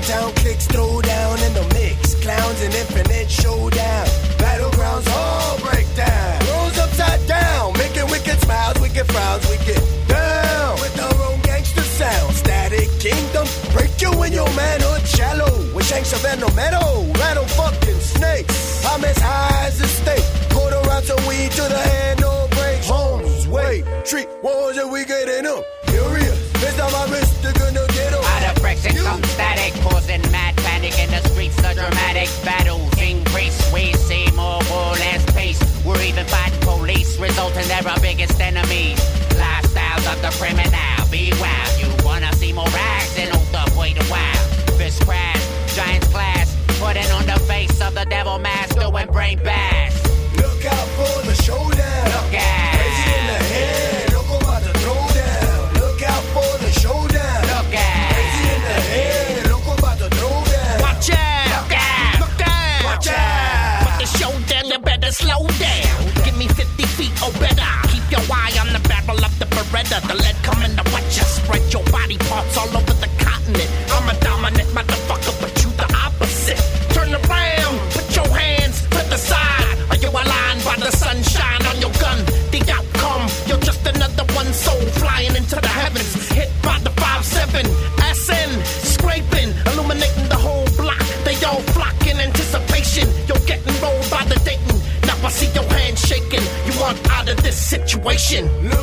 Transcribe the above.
Downtown clicks throw down in the mix. Clowns and infinite showdown. Battlegrounds all break down. Rolls upside down, making wicked smiles, wicked frowns. We get down with our own gangster sound. Static Kingdom, break you in your manhood shallow. With shanks of meadow, rattle fucking snakes. I'm as high as the state. Quarter ounce of weed to the hand, no breaks. Homes, wait, treat wars and we getting up. Furious, fist on my wrist, they're gonna get up. Out of friction comes static, causing mad panic in the streets. A dramatic battle, increase. We see more war, less peace. We're even fighting police, resulting they're our biggest enemies. Lifestyles of the criminal, be wild. You wanna see more rags and hold up, wait a while. Fist crash, giants clash, putting on the face of the devil mask, doing brain bash. Look out for the showdown. Look out. Crazy in the head, loco about to throw down. Look out for the showdown. Look out. Crazy in the head, loco about to throw down. Watch out. Look out. Look out. Watch out. For the showdown, you better slow down. Give me 50 feet or better. Keep your eye on the barrel of the Beretta. The lead coming to watch you. Spread your body parts all over the continent. I'm a dominant motherfucker, but you the opposite. Turn around, put your hands to the side. Are you aligned by the sunshine on your gun? The outcome, you're just another one soul flying into the heavens. Hit by the 5-7, SN, scraping, illuminating the whole block. They all flock in anticipation. You're getting rolled by the Dayton. Now I see your hands shaking. You want out of this situation. Look